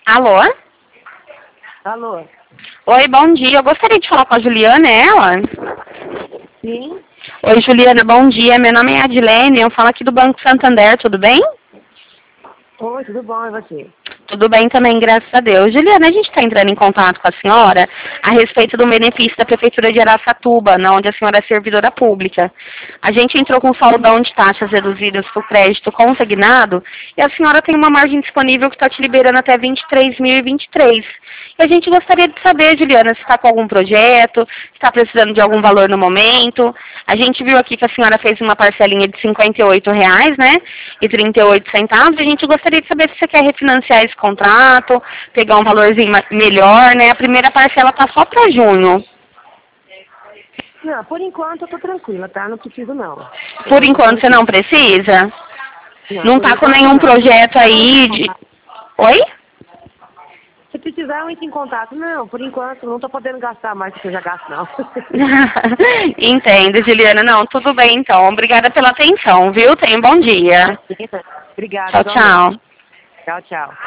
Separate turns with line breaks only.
Alô?
Alô?
Oi, bom dia. Eu gostaria de falar com a Juliana, é ela?
Sim?
Oi, Juliana, bom dia. Meu nome é Adilene, eu falo aqui do Banco Santander, tudo bem?
Oi, tudo bom, e você?
Tudo bem também, graças a Deus. Juliana, a gente está entrando em contato com a senhora a respeito do benefício da Prefeitura de Araçatuba, onde a senhora é servidora pública. A gente entrou com saldão de taxas reduzidas para o crédito consignado e a senhora tem uma margem disponível que está te liberando até 23.023. E a gente gostaria de saber, Juliana, se está com algum projeto, se está precisando de algum valor no momento. A gente viu aqui que a senhora fez uma parcelinha de R$ 58,00, né? E 38 centavos. A gente gostaria de saber se você quer refinanciar esse contrato, pegar um valorzinho melhor, né? A primeira parcela tá só para junho.
Não, por enquanto eu tô tranquila, tá? Não preciso não.
Por enquanto você não precisa? Não
Por
tá com
enquanto
nenhum
não.
projeto aí de... Oi?
Se precisar, eu entro em contato. Não, por enquanto não tô podendo gastar mais do que eu já gasto, não.
Entendo, Juliana. Não, tudo bem então. Obrigada pela atenção, viu? Tenha um bom dia.
Obrigada,
Tchau,
igualmente.
tchau.
Tchau, tchau.